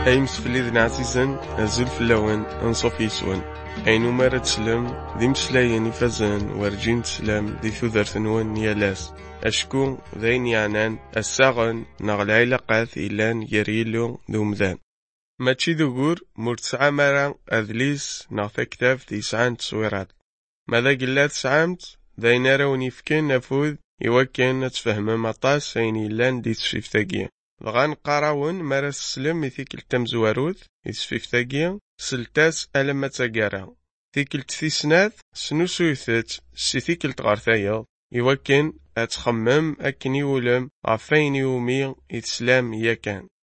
أي مسفليذن عزيزا أزول فلاون أنصف يسون أين مارا تسلم ذي مسلاين يفزن ورجين تسلم ذي ثوذرثنون يالاس أشكو ذين يعنان الساغن نغل علاقات إلان يريلو ذومذان ماتشي ذوغور مرتسعى مارا أذليس نغثا كتاب ذي سعان تصويرات ماذا قلات سعامت ذين راون يفكين نفوذ يوكين نتفهم مطاس أين إلان دي تشيفتاقيا بغان قراون مارا السلم يثيك التمزواروث يتشيفتاقيا سلتاس ألما تاقارا ثيك التثيسناث سنوسو يثت سيثيك التغارثايا يوكين أتخمم أكني ولم عفين يومي يتسلام ياكان